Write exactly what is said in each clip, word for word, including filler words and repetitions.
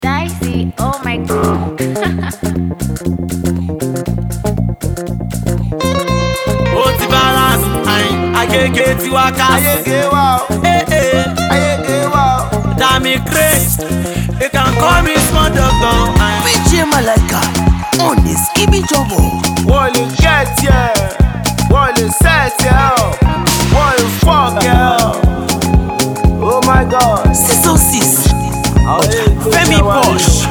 Dicey, oh my god. O ti balance, ayin, agege ti waka. Ayege wa o, Eh eh, ayege wa o. Dami Grace, you can call me small doctor. Ayin. D J Malaka on the Skibby Trouble. Wọ́n lè get yẹ, wọ́n lè set yẹ o, wọ́n lè fuck yẹ o. Oh my God. six oh six Femi Posh.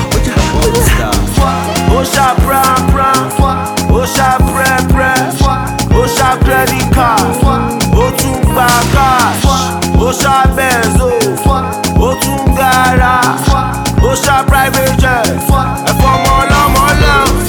Ó ṣá pran pran, ó ṣá prẹ prẹ, ó ṣá credit card, ó tún gba cash, ó ṣá Benz o, ó tún gara, ó ṣá private jet, ẹ̀fọ́ ọmọ ọlọ́mọ lẹ́hìn.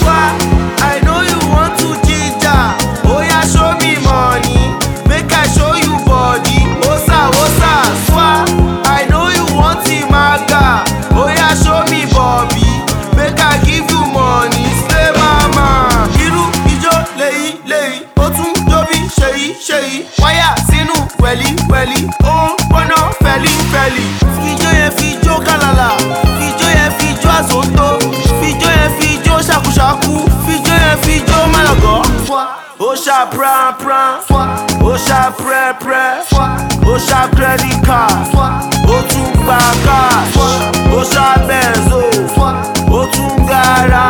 I know you want to ginger, oya show me money, make I show you body. Osa osa swa, I know you want the maga, oya show me Bobby, make I give you money. Slay mama, irú ijó léyìí léyìí, ó tún jóbi ṣèyí ṣèyí, wáyà sínú wẹ̀lí wẹ̀lí, ó ń gbóná fẹ̀lí fẹ̀lí. Fijó yẹn fi jó kálálà, fijó yẹn fi jó àsòtó, fijó yẹn fi jó ṣàkúṣàkú, fijó yẹn fi jó málọ̀gọ́. Ó ṣá pran pran, ó ṣá prẹ prẹ, ó ṣá credit card, ó tún gba cash, ó ṣá Benz o, ó tún gara,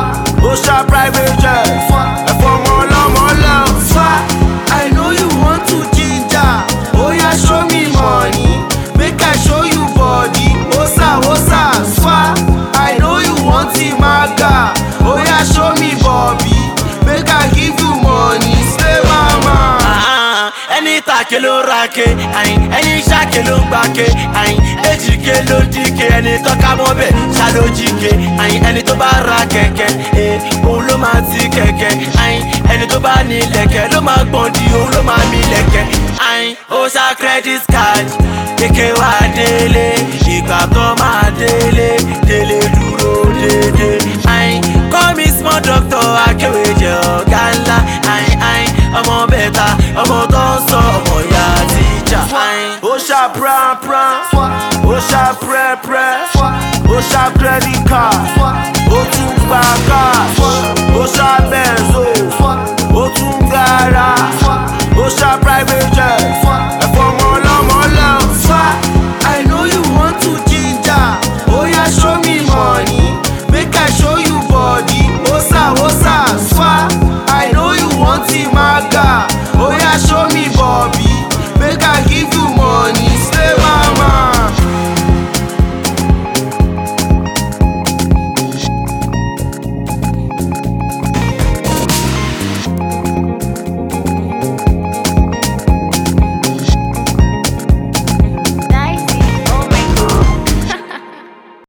ó ṣá private jet, ẹ̀fọ́ ọmọ ọlọ́mọ lẹ́hìn. I know you want to ginger, oya show me money, make I show you body. Osa osa swa, I know you want the maga, oya show me Bobby, make I give you money. Slay mama. Ah, ẹni tàkè ló rake, ayin, ẹni ṣàkè ló gbàke, ayin, èjìké ló dìke, ẹni tọ́ka mọ́bẹ̀ ṣá ló jíke, ayin, ẹni tó bá ra kẹ̀kẹ́, eh, òun ló máa ti kẹ̀kẹ́, ayin, ẹni tó bá ní lẹ̀kẹ̀ ló máa gbọ̀n di, òun ló máa mi lẹ̀kẹ̀, ayin, ó ṣá credit card, kéke wá délé, ìgbà tó máa délé, délé dúró dédé, ayin, call me small doctor, akéwèjẹ ọ̀gá ńlá, ayin, ayin, ọmọ bẹ̀ta, ọmọ tó ń sọ ọmọ ìyá tíjà, ayin. Ó ṣá pran pran, ó ṣá prẹ prẹ, ó ṣá credit card,